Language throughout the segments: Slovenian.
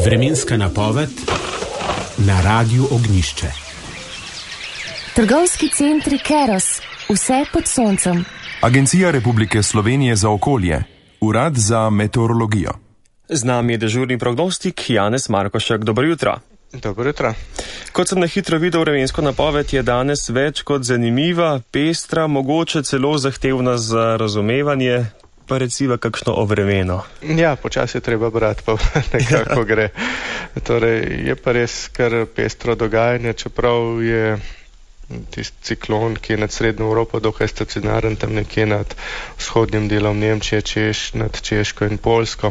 Vremenska napoved na Radiu Ognjišče. Trgovski centri Keros, vse pod soncem. Agencija Republike Slovenije za okolje, Urad za meteorologijo. Z nami je dežurni prognostik Janez Markošek. Dobro jutro. Dobro jutro. Kot sem na hitro videl vremensko napoved, je danes več kot zanimiva, pestra, mogoče celo zahtevna za razumevanje. Pa reciva kakšno o vremenu. Ja, počasi je treba brati, pa nekako gre. Torej, je pa res kar pestro dogajanje, čeprav je tisti ciklon, ki je nad srednjo Evropo dokaj stacionaren, tam nekje nad vzhodnim delom Nemčije, nad Češko in Poljsko.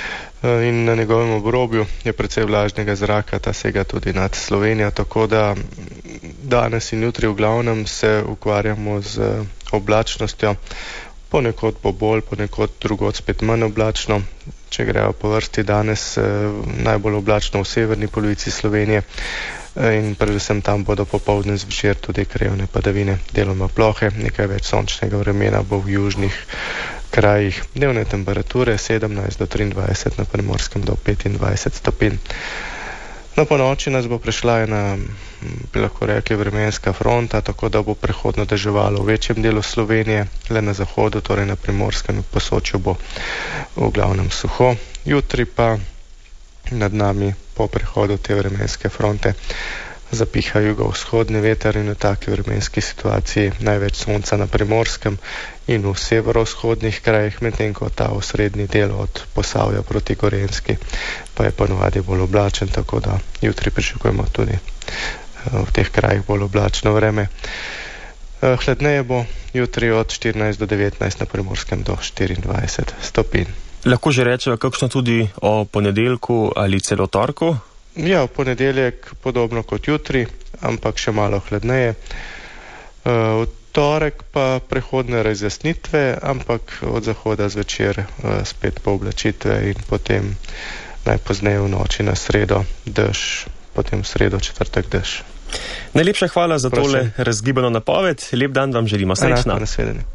In na njegovem obrobju je precej vlažnega zraka, ta sega tudi nad Slovenijo, tako da danes in jutri v glavnem se ukvarjamo z oblačnostjo. Ponekod bo bolj, ponekod drugod spet manj oblačno. Če grejo po vrsti danes najbolj oblačno v severni polovici Slovenije in predvsem tam bodo popoldne zvečer tudi krajevne padavine, deloma plohe, nekaj več sončnega vremena bo v južnih krajih. Dnevne temperature 17 do 23, na Primorskem do 25 stopinj. No, po noči nas bo prešla ena, bi lahko rekli, vremenska fronta, tako da bo prehodno deževalo v večjem delu Slovenije, le na zahodu, torej na Primorskem in Posočju bo v glavnem suho. Jutri pa nad nami po prehodu te vremenske fronte zapiha jugovzhodni veter in v taki vremenski situaciji največ sonca na Primorskem in v severovzhodnih krajih, medtem ko ta osrednji del od Posavja proti Gorenjski pa je ponovadi bolj oblačen, tako da jutri pričakujemo tudi v teh krajih bolj oblačno vreme. Hladneje bo jutri od 14 do 19, na Primorskem do 24 stopinj. Lahko že rečejo kakšno tudi o ponedeljku ali celo torku? Ja, v ponedeljek podobno kot jutri, ampak še malo hladneje. V torek pa prehodne razjasnitve, ampak od zahoda zvečer spet pooblačitve in potem najpozneje v noči na sredo dež, potem v sredo, četrtek dež. Najlepša hvala za tole razgibano napoved. Lep dan vam želimo. Srečno. Nasvidenje.